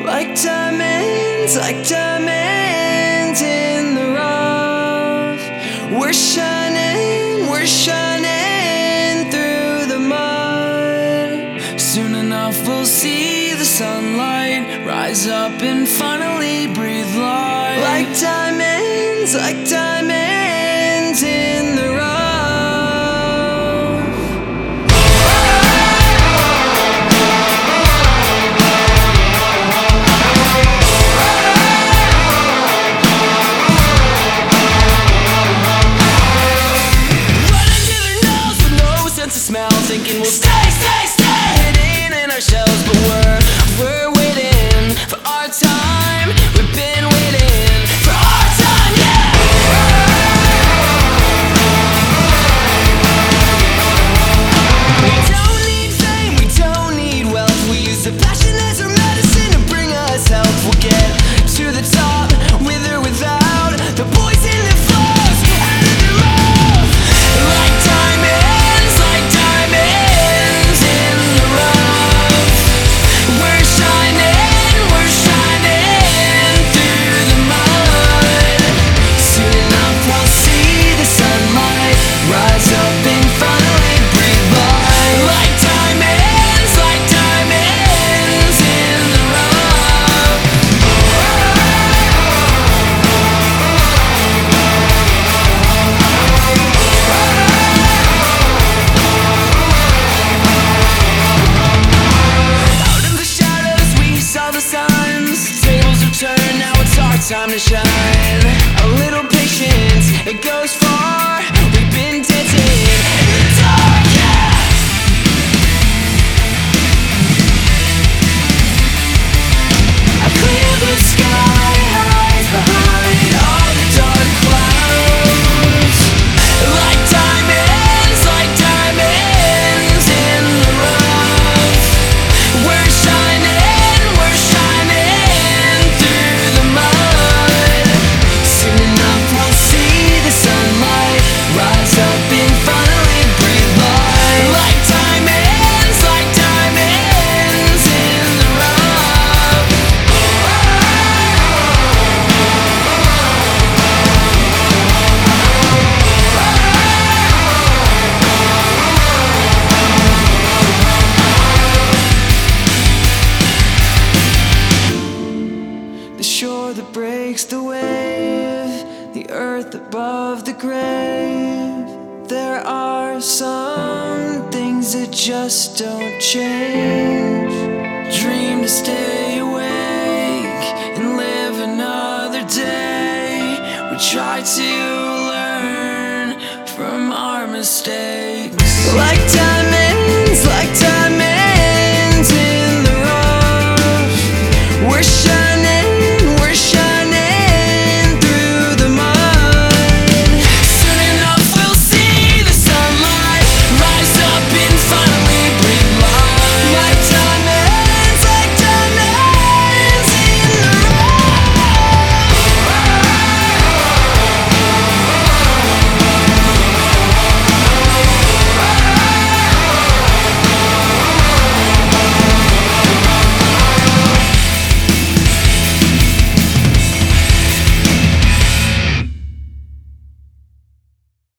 like diamonds in the rough. We're shining through the mud. Soon enough we'll see the sunlight rise up and finally breathe life. Like diamonds in the rough. Thinking we'll stay hidden in our shells, but we're waiting for our time. We've been waiting for our time, yeah. We don't need fame, we don't need wealth. We use the passion as our medicine to bring us health. We'll get to the top, with or without the poison that flows out of their mouth. Like diamonds in the rough. We're shining through the mud. Soon enough we'll see the sunlight rise up and finally breathe life. Like diamonds in the rough. Out in the shadows we saw the signs. Tables have turned, now it's our time to shine. A little patience, it goes far. We've been dancing in the dark, yeah. A clear blue sky hides behind all the dark clouds. Like diamonds in the rough. We're shining through the mud. Soon enough we'll see the sunlight rise up and finally breathe life. Like diamonds in the rough. The shore that breaks the wave, the earth above the grave. There are some things that just don't change. Dream to stay awake and live another day. We try to